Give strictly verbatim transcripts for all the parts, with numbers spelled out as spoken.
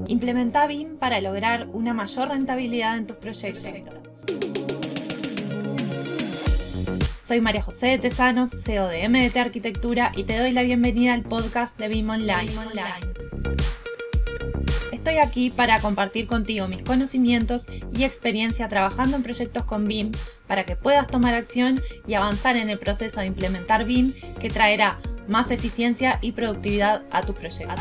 Implementa B I M para lograr una mayor rentabilidad en tus proyectos. Soy María José de Tesanos, C E O de M D T Arquitectura, y te doy la bienvenida al podcast de B I M Online. Estoy aquí para compartir contigo mis conocimientos y experiencia trabajando en proyectos con B I M para que puedas tomar acción y avanzar en el proceso de implementar B I M, que traerá más eficiencia y productividad a tus proyectos.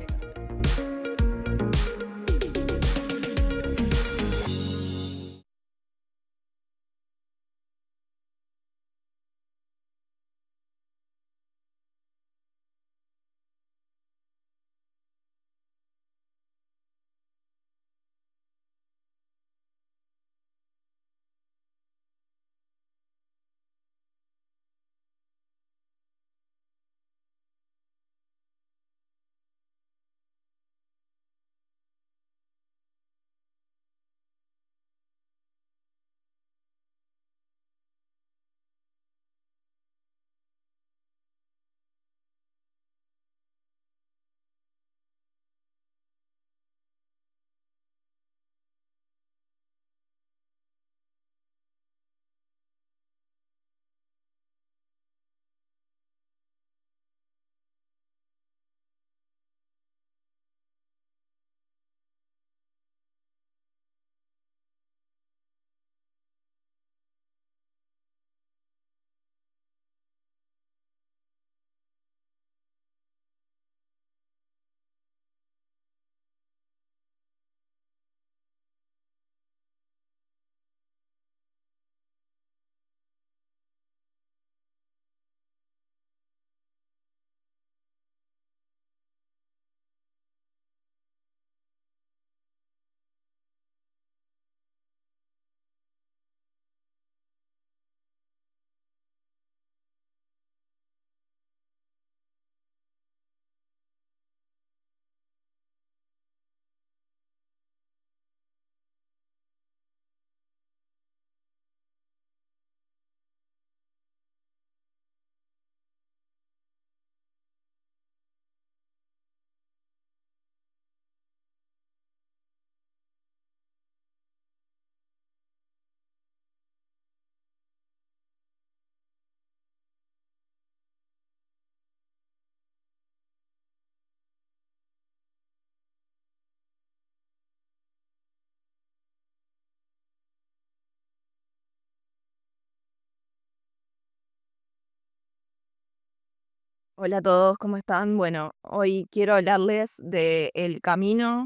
Hola a todos, ¿cómo están? Bueno, hoy quiero hablarles del camino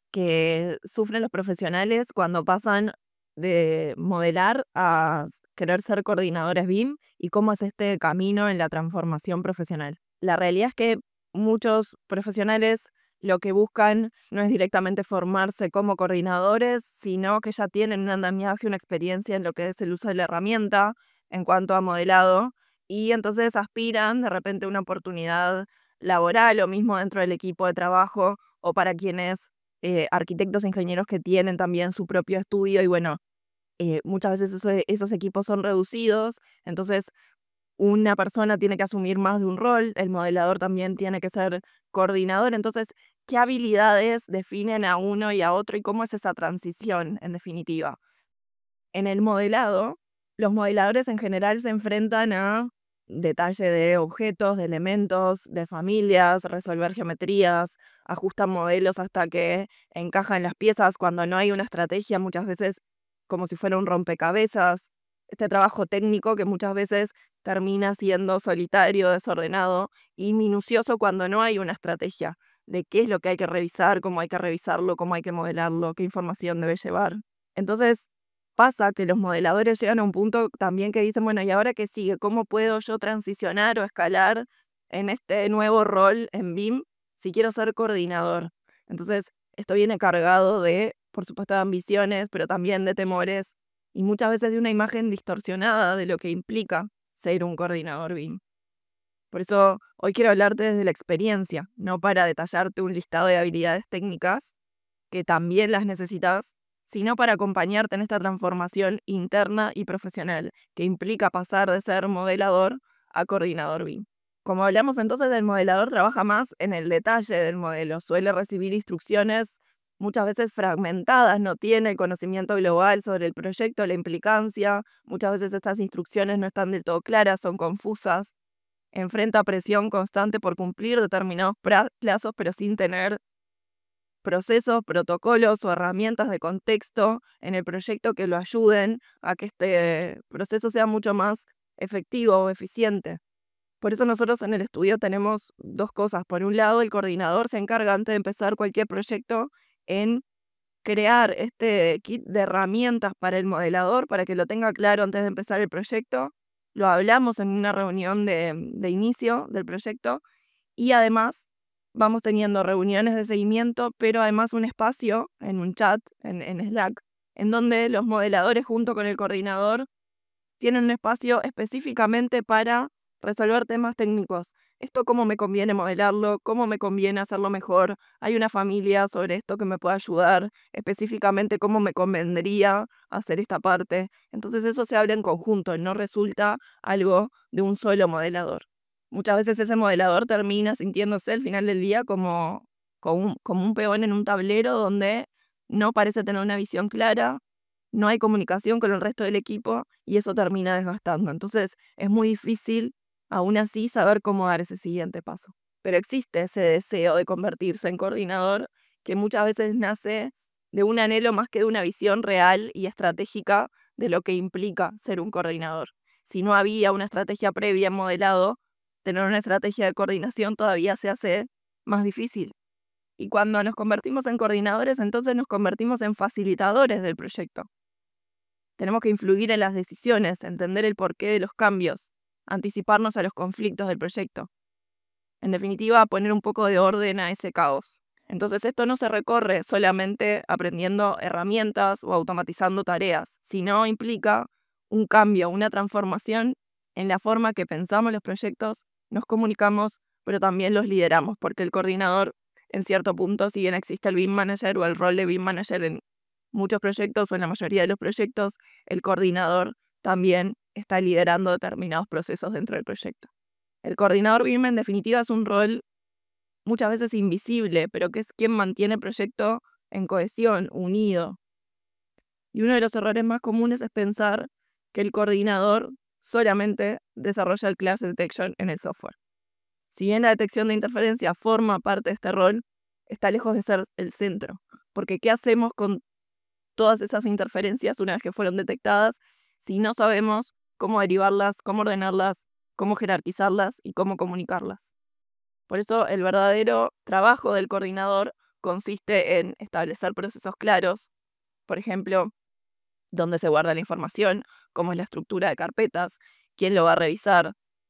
que sufren los profesionales cuando pasan de modelar a s- querer ser coordinadores B I M y cómo es este camino en la transformación profesional. La realidad es que muchos profesionales lo que buscan no es directamente formarse como coordinadores, sino que ya tienen un andamiaje, una experiencia en lo que es el uso de la herramienta en cuanto a modelado, y entonces aspiran de repente a una oportunidad laboral o mismo dentro del equipo de trabajo, o para quienes eh, arquitectos e ingenieros que tienen también su propio estudio y bueno, eh, muchas veces eso- esos equipos son reducidos, entonces una persona tiene que asumir más de un rol, el modelador también tiene que ser coordinador, entonces, ¿qué habilidades definen a uno y a otro y cómo es esa transición en definitiva? En el modelado, los modeladores en general se enfrentan a detalle de objetos, de elementos, de familias, resolver geometrías, ajustan modelos hasta que encajan las piezas cuando no hay una estrategia, muchas veces como si fuera un rompecabezas. Este trabajo técnico que muchas veces termina siendo solitario, desordenado y minucioso cuando no hay una estrategia de qué es lo que hay que revisar, cómo hay que revisarlo, cómo hay que modelarlo, qué información debe llevar. Entonces, pasa que los modeladores llegan a un punto también que dicen, bueno, ¿y ahora qué sigue? ¿Cómo puedo yo transicionar o escalar en este nuevo rol en B I M si quiero ser coordinador? Entonces, esto viene cargado de, por supuesto, de ambiciones, pero también de temores y muchas veces de una imagen distorsionada de lo que implica ser un coordinador B I M. Por eso hoy quiero hablarte desde la experiencia, no para detallarte un listado de habilidades técnicas, que también las necesitas, sino para acompañarte en esta transformación interna y profesional, que implica pasar de ser modelador a coordinador B I M. Como hablamos entonces, el modelador trabaja más en el detalle del modelo, suele recibir instrucciones muchas veces fragmentadas, no tiene el conocimiento global sobre el proyecto, la implicancia, muchas veces estas instrucciones no están del todo claras, son confusas, enfrenta presión constante por cumplir determinados plazos, pero sin tener procesos, protocolos o herramientas de contexto en el proyecto que lo ayuden a que este proceso sea mucho más efectivo o eficiente. Por eso nosotros en el estudio tenemos dos cosas. Por un lado, el coordinador se encarga antes de empezar cualquier proyecto en crear este kit de herramientas para el modelador, para que lo tenga claro antes de empezar el proyecto. Lo hablamos en una reunión de, de inicio del proyecto y además vamos teniendo reuniones de seguimiento, pero además un espacio en un chat, en, en Slack, en donde los modeladores junto con el coordinador tienen un espacio específicamente para resolver temas técnicos. Esto cómo me conviene modelarlo, cómo me conviene hacerlo mejor. Hay una familia sobre esto que me puede ayudar, específicamente cómo me convendría hacer esta parte. Entonces eso se habla en conjunto, no resulta algo de un solo modelador. Muchas veces ese modelador termina sintiéndose al final del día como, como, un, como un peón en un tablero donde no parece tener una visión clara, no hay comunicación con el resto del equipo y eso termina desgastando. Entonces es muy difícil, aún así, saber cómo dar ese siguiente paso. Pero existe ese deseo de convertirse en coordinador que muchas veces nace de un anhelo más que de una visión real y estratégica de lo que implica ser un coordinador. Si no había una estrategia previa en modelado, tener una estrategia de coordinación todavía se hace más difícil. Y cuando nos convertimos en coordinadores, entonces nos convertimos en facilitadores del proyecto. Tenemos que influir en las decisiones, entender el porqué de los cambios, anticiparnos a los conflictos del proyecto. En definitiva, poner un poco de orden a ese caos. Entonces esto no se recorre solamente aprendiendo herramientas o automatizando tareas, sino implica un cambio, una transformación en la forma que pensamos los proyectos, nos comunicamos, pero también los lideramos, porque el coordinador, en cierto punto, si bien existe el B I M Manager o el rol de B I M Manager en muchos proyectos o en la mayoría de los proyectos, el coordinador también está liderando determinados procesos dentro del proyecto. El coordinador B I M en definitiva es un rol muchas veces invisible, pero que es quien mantiene el proyecto en cohesión, unido. Y uno de los errores más comunes es pensar que el coordinador solamente desarrolla el clash detection en el software. Si bien la detección de interferencia forma parte de este rol, está lejos de ser el centro, porque ¿qué hacemos con todas esas interferencias una vez que fueron detectadas si no sabemos cómo derivarlas, cómo ordenarlas, cómo jerarquizarlas y cómo comunicarlas? Por eso el verdadero trabajo del coordinador consiste en establecer procesos claros, por ejemplo, dónde se guarda la información, cómo es la estructura de carpetas, quién lo va a revisar,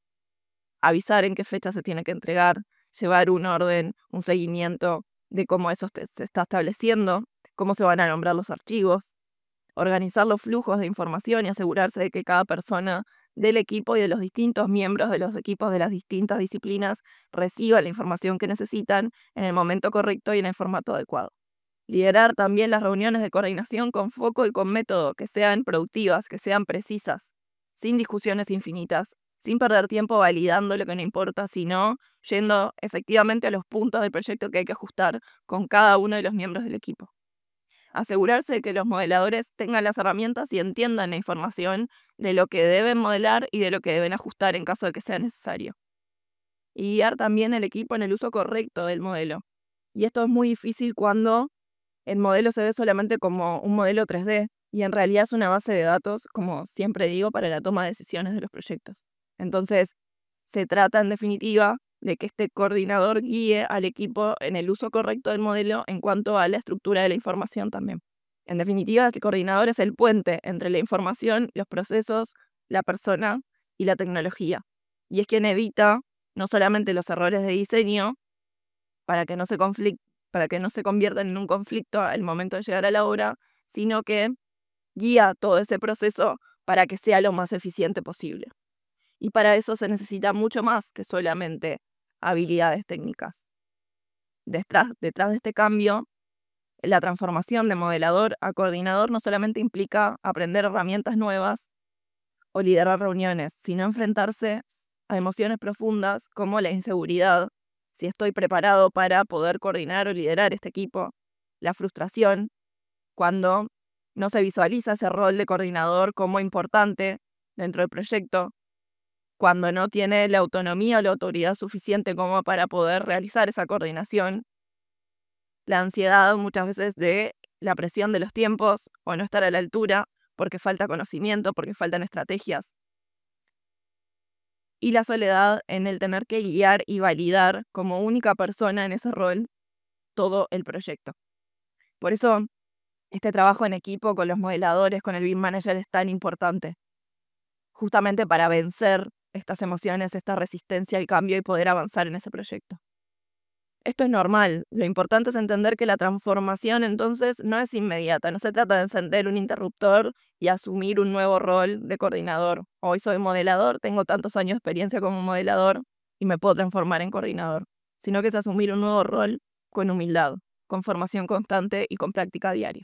avisar en qué fecha se tiene que entregar, llevar un orden, un seguimiento de cómo eso se está estableciendo, cómo se van a nombrar los archivos, organizar los flujos de información y asegurarse de que cada persona del equipo y de los distintos miembros de los equipos de las distintas disciplinas reciba la información que necesitan en el momento correcto y en el formato adecuado. Liderar también las reuniones de coordinación con foco y con método, que sean productivas, que sean precisas, sin discusiones infinitas, sin perder tiempo validando lo que no importa, sino yendo efectivamente a los puntos del proyecto que hay que ajustar con cada uno de los miembros del equipo. Asegurarse de que los modeladores tengan las herramientas y entiendan la información de lo que deben modelar y de lo que deben ajustar en caso de que sea necesario. Y guiar también el equipo en el uso correcto del modelo. Y esto es muy difícil cuando el modelo se ve solamente como un modelo tres D y en realidad es una base de datos, como siempre digo, para la toma de decisiones de los proyectos. Entonces, se trata en definitiva de que este coordinador guíe al equipo en el uso correcto del modelo en cuanto a la estructura de la información también. En definitiva, el coordinador es el puente entre la información, los procesos, la persona y la tecnología. Y es quien evita no solamente los errores de diseño para que no se conflic- para que no se conviertan en un conflicto al momento de llegar a la obra, sino que guía todo ese proceso para que sea lo más eficiente posible. Y para eso se necesita mucho más que solamente habilidades técnicas. Detrás, detrás de este cambio, la transformación de modelador a coordinador no solamente implica aprender herramientas nuevas o liderar reuniones, sino enfrentarse a emociones profundas como la inseguridad, si estoy preparado para poder coordinar o liderar este equipo, la frustración cuando no se visualiza ese rol de coordinador como importante dentro del proyecto, cuando no tiene la autonomía o la autoridad suficiente como para poder realizar esa coordinación, la ansiedad muchas veces de la presión de los tiempos o no estar a la altura porque falta conocimiento, porque faltan estrategias, y la soledad en el tener que guiar y validar como única persona en ese rol todo el proyecto. Por eso este trabajo en equipo con los modeladores, con el B I M Manager es tan importante, justamente para vencer estas emociones, esta resistencia al cambio y poder avanzar en ese proyecto. Esto es normal, lo importante es entender que la transformación entonces no es inmediata, no se trata de encender un interruptor y asumir un nuevo rol de coordinador. Hoy soy modelador, tengo tantos años de experiencia como modelador y me puedo transformar en coordinador, sino que es asumir un nuevo rol con humildad, con formación constante y con práctica diaria.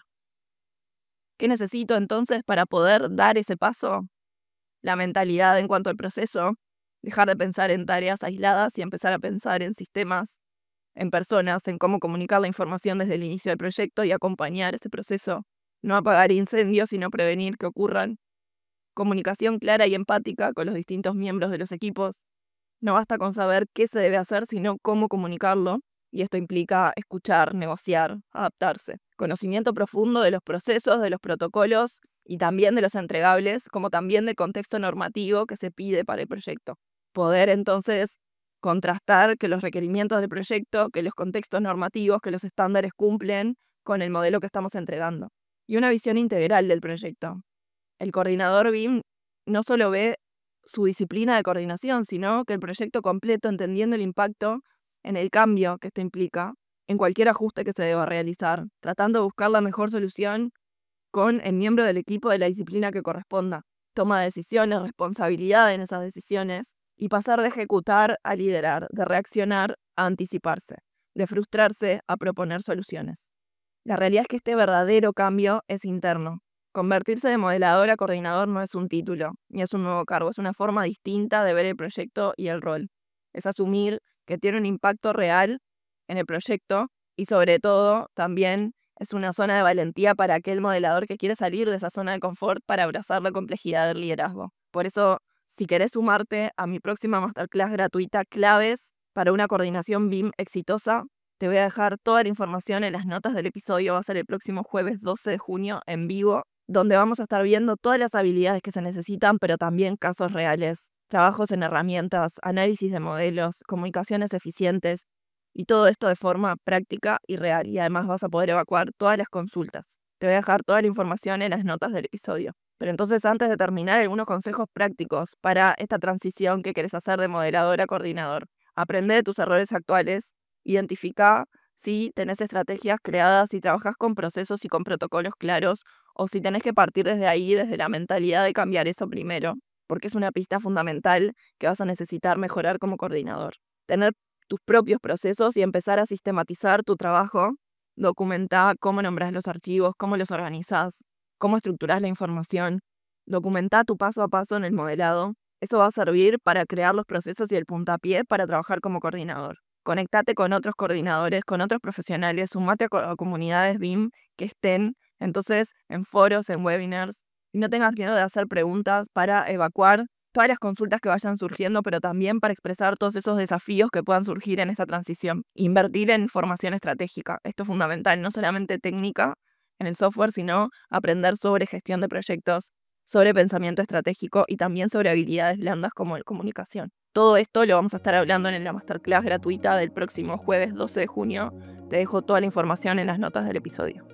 ¿Qué necesito entonces para poder dar ese paso? La mentalidad en cuanto al proceso, dejar de pensar en tareas aisladas y empezar a pensar en sistemas, en personas, en cómo comunicar la información desde el inicio del proyecto y acompañar ese proceso. No apagar incendios, sino prevenir que ocurran. Comunicación clara y empática con los distintos miembros de los equipos. No basta con saber qué se debe hacer, sino cómo comunicarlo. Y esto implica escuchar, negociar, adaptarse. Conocimiento profundo de los procesos, de los protocolos y también de los entregables, como también del contexto normativo que se pide para el proyecto. Poder entonces contrastar que los requerimientos del proyecto, que los contextos normativos, que los estándares cumplen con el modelo que estamos entregando. Y una visión integral del proyecto. El coordinador B I M no solo ve su disciplina de coordinación, sino que el proyecto completo, entendiendo el impacto en el cambio que esto implica, en cualquier ajuste que se deba realizar, tratando de buscar la mejor solución con el miembro del equipo de la disciplina que corresponda. Toma de decisiones, responsabilidad en esas decisiones, y pasar de ejecutar a liderar, de reaccionar a anticiparse, de frustrarse a proponer soluciones. La realidad es que este verdadero cambio es interno. Convertirse de modelador a coordinador no es un título, ni es un nuevo cargo, es una forma distinta de ver el proyecto y el rol. Es asumir que tiene un impacto real en el proyecto y sobre todo también es una zona de valentía para aquel modelador que quiere salir de esa zona de confort para abrazar la complejidad del liderazgo. Por eso, si querés sumarte a mi próxima masterclass gratuita Claves para una coordinación B I M exitosa, te voy a dejar toda la información en las notas del episodio. Va a ser el próximo jueves doce de junio en vivo, donde vamos a estar viendo todas las habilidades que se necesitan, pero también casos reales, trabajos en herramientas, análisis de modelos, comunicaciones eficientes y todo esto de forma práctica y real. Y además vas a poder evacuar todas las consultas. Te voy a dejar toda la información en las notas del episodio. Pero entonces, antes de terminar, algunos consejos prácticos para esta transición que querés hacer de modelador a coordinador. Aprende de tus errores actuales, identifica si tenés estrategias creadas, si trabajas con procesos y con protocolos claros, o si tenés que partir desde ahí, desde la mentalidad de cambiar eso primero, porque es una pista fundamental que vas a necesitar mejorar como coordinador. Tener tus propios procesos y empezar a sistematizar tu trabajo. Documenta cómo nombrás los archivos, cómo los organizás, cómo estructurás la información. Documenta tu paso a paso en el modelado. Eso va a servir para crear los procesos y el puntapié para trabajar como coordinador. Conectate con otros coordinadores, con otros profesionales, sumate a, co- a comunidades B I M que estén, entonces, en foros, en webinars, y no tengas miedo de hacer preguntas para evacuar todas las consultas que vayan surgiendo, pero también para expresar todos esos desafíos que puedan surgir en esta transición. Invertir en formación estratégica. Esto es fundamental, no solamente técnica en el software, sino aprender sobre gestión de proyectos, sobre pensamiento estratégico y también sobre habilidades blandas como la comunicación. Todo esto lo vamos a estar hablando en la masterclass gratuita del próximo jueves doce de junio. Te dejo toda la información en las notas del episodio.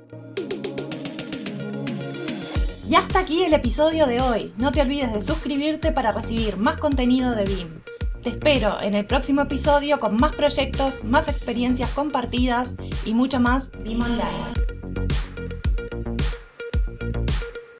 Y hasta aquí el episodio de hoy. No te olvides de suscribirte para recibir más contenido de B I M. Te espero en el próximo episodio con más proyectos, más experiencias compartidas y mucho más B I M Online.